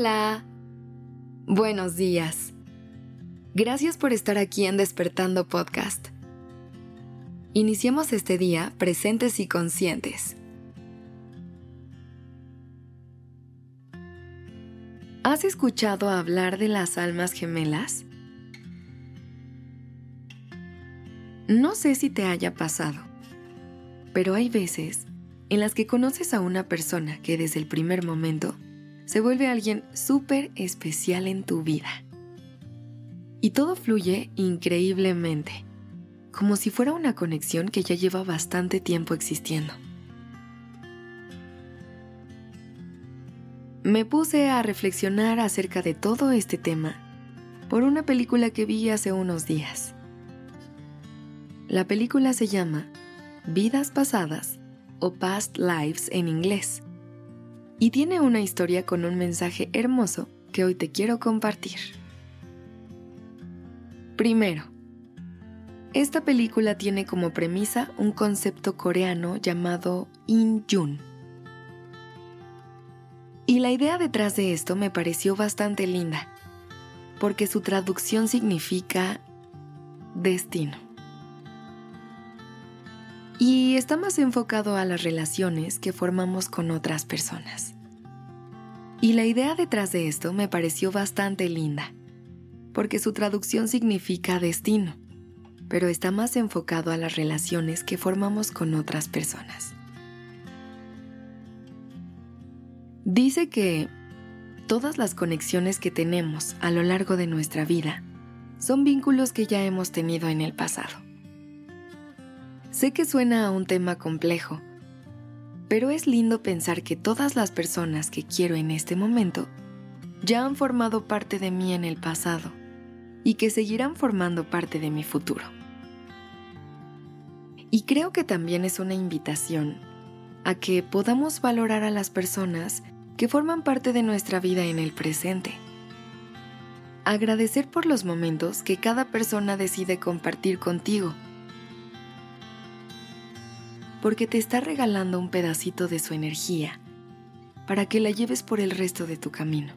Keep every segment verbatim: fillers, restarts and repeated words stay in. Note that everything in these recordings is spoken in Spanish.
Hola. Buenos días. Gracias por estar aquí en Despertando Podcast. Iniciemos este día presentes y conscientes. ¿Has escuchado hablar de las almas gemelas? No sé si te haya pasado, pero hay veces en las que conoces a una persona que desde el primer momento se vuelve alguien súper especial en tu vida. Y todo fluye increíblemente, como si fuera una conexión que ya lleva bastante tiempo existiendo. Me puse a reflexionar acerca de todo este tema por una película que vi hace unos días. La película se llama Vidas Pasadas o Past Lives en inglés, y tiene una historia con un mensaje hermoso que hoy te quiero compartir. Primero, esta película tiene como premisa un concepto coreano llamado In-Yun. Y la idea detrás de esto me pareció bastante linda, porque su traducción significa destino. Y está más enfocado a las relaciones que formamos con otras personas. Y la idea detrás de esto me pareció bastante linda, porque su traducción significa destino, pero está más enfocado a las relaciones que formamos con otras personas. Dice que todas las conexiones que tenemos a lo largo de nuestra vida son vínculos que ya hemos tenido en el pasado. Sé que suena a un tema complejo, pero es lindo pensar que todas las personas que quiero en este momento ya han formado parte de mí en el pasado y que seguirán formando parte de mi futuro. Y creo que también es una invitación a que podamos valorar a las personas que forman parte de nuestra vida en el presente. Agradecer por los momentos que cada persona decide compartir contigo, porque te está regalando un pedacito de su energía para que la lleves por el resto de tu camino.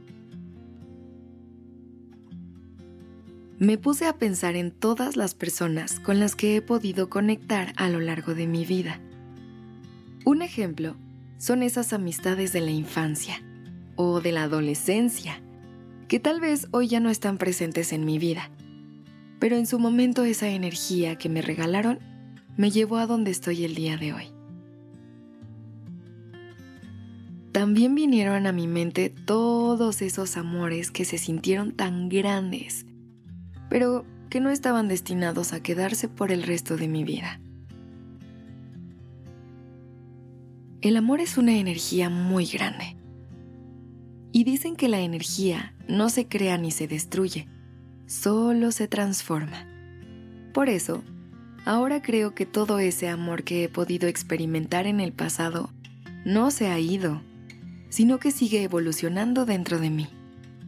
Me puse a pensar en todas las personas con las que he podido conectar a lo largo de mi vida. Un ejemplo son esas amistades de la infancia o de la adolescencia, que tal vez hoy ya no están presentes en mi vida, pero en su momento esa energía que me regalaron me llevó a donde estoy el día de hoy. También vinieron a mi mente todos esos amores que se sintieron tan grandes, pero que no estaban destinados a quedarse por el resto de mi vida. El amor es una energía muy grande. Y dicen que la energía no se crea ni se destruye, solo se transforma. Por eso, ahora creo que todo ese amor que he podido experimentar en el pasado no se ha ido, sino que sigue evolucionando dentro de mí.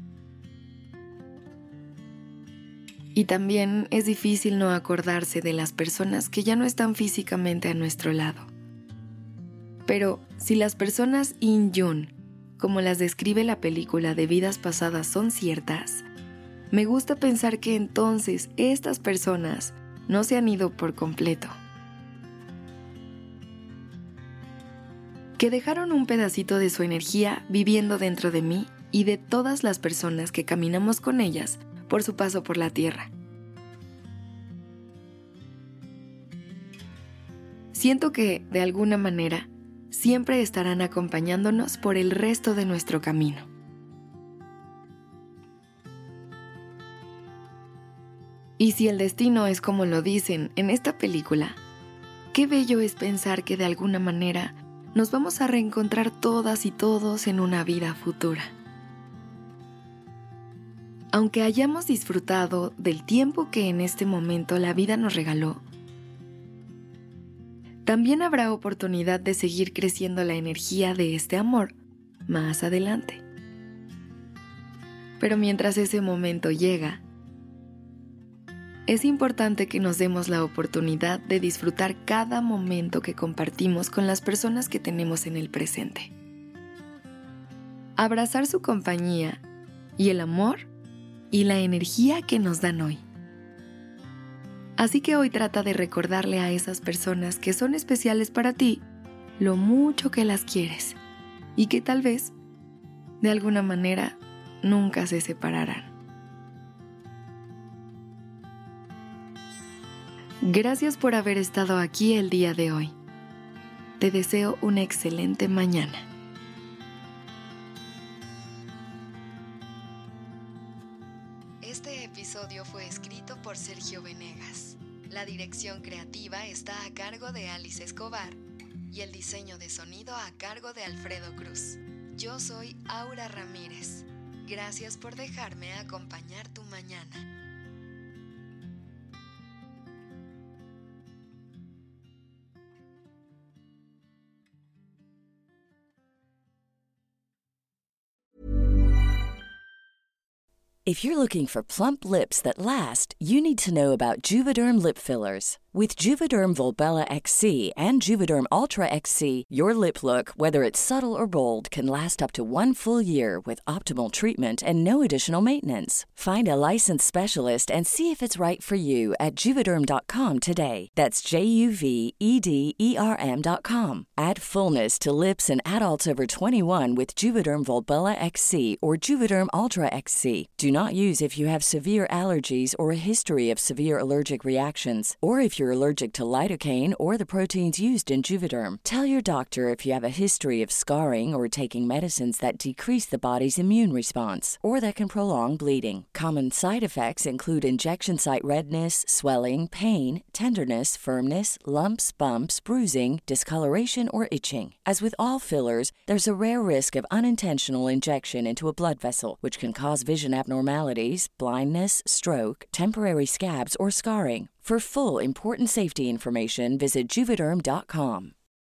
Y también es difícil no acordarse de las personas que ya no están físicamente a nuestro lado. Pero si las personas In-Yun, como las describe la película de Vidas Pasadas, son ciertas, me gusta pensar que entonces estas personas no se han ido por completo. Que dejaron un pedacito de su energía viviendo dentro de mí y de todas las personas que caminamos con ellas por su paso por la tierra. Siento que, de alguna manera, siempre estarán acompañándonos por el resto de nuestro camino. Y si el destino es como lo dicen en esta película, qué bello es pensar que de alguna manera nos vamos a reencontrar todas y todos en una vida futura. Aunque hayamos disfrutado del tiempo que en este momento la vida nos regaló, también habrá oportunidad de seguir creciendo la energía de este amor más adelante. Pero mientras ese momento llega, es importante que nos demos la oportunidad de disfrutar cada momento que compartimos con las personas que tenemos en el presente. abrazar su compañía y el amor y la energía que nos dan hoy. Así que hoy trata de recordarle a esas personas que son especiales para ti lo mucho que las quieres y que tal vez, de alguna manera, nunca se separarán. Gracias por haber estado aquí el día de hoy. Te deseo una excelente mañana. Este episodio fue escrito por Sergio Venegas. La dirección creativa está a cargo de Alice Escobar y el diseño de sonido a cargo de Alfredo Cruz. Yo soy Aura Ramírez. Gracias por dejarme acompañar tu mañana. If you're looking for plump lips that last, you need to know about Juvederm lip fillers. With Juvederm Volbella X C and Juvederm Ultra X C, your lip look, whether it's subtle or bold, can last up to one full year with optimal treatment and no additional maintenance. Find a licensed specialist and see if it's right for you at Juvederm dot com today. That's J U V E D E R M dot com. Add fullness to lips in adults over twenty-one with Juvederm Volbella X C or Juvederm Ultra X C. Do not use if you have severe allergies or a history of severe allergic reactions, or if you're allergic to lidocaine or the proteins used in Juvederm. Tell your doctor if you have a history of scarring or taking medicines that decrease the body's immune response or that can prolong bleeding. Common side effects include injection site redness, swelling, pain, tenderness, firmness, lumps, bumps, bruising, discoloration, or itching. As with all fillers, there's a rare risk of unintentional injection into a blood vessel, which can cause vision abnormalities, blindness, stroke, temporary scabs, or scarring. For full, important safety information, visit Juvederm dot com.